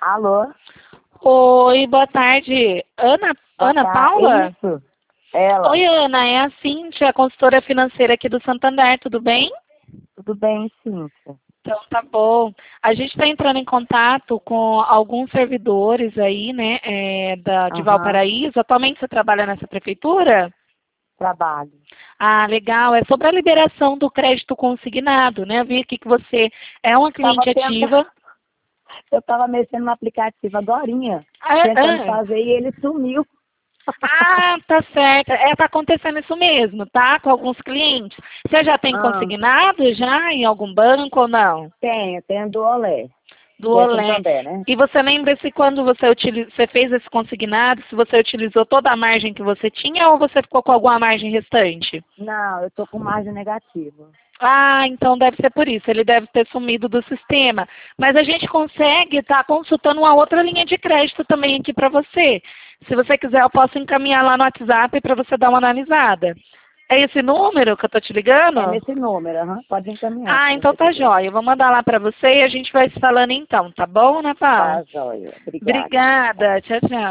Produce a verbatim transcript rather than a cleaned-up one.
Alô? Oi, boa tarde. Ana, Boa Ana tarde. Paula? Isso. Ela. Oi, Ana, é a Cíntia, consultora financeira aqui do Santander, tudo bem? Tudo bem, Cíntia? Então tá bom. A gente está entrando em contato com alguns servidores aí, né, é, da, de Aham. Valparaíso. Atualmente você trabalha nessa prefeitura? Trabalho. Ah, legal. É sobre a liberação do crédito consignado, né? Eu vi aqui que você é uma cliente Tava tentando... ativa. Eu estava mexendo no aplicativo agorinha, Ah, tentando ah. fazer e ele sumiu. Ah, tá certo. É, tá acontecendo isso mesmo, tá? Com alguns clientes. Você já tem Ah, consignado já em algum banco ou não? tenho, tenho do Olé. Do Que é Olé. Santander, né? E você lembra se quando você, utiliz... você fez esse consignado, se você utilizou toda a margem que você tinha ou você ficou com alguma margem restante? Não, eu tô com margem negativa. Ah, então deve ser por isso, ele deve ter sumido do sistema. Mas a gente consegue estar consultando uma outra linha de crédito também aqui para você. Se você quiser, eu posso encaminhar lá no WhatsApp para você dar uma analisada. É esse número que eu estou te ligando? É nesse número, aham. Pode encaminhar Ah, se então você tá quiser. jóia. Eu vou mandar lá para você e a gente vai se falando então, tá bom, Ana Paula? Tá, joia. Obrigada. Obrigada. Tchau, tchau.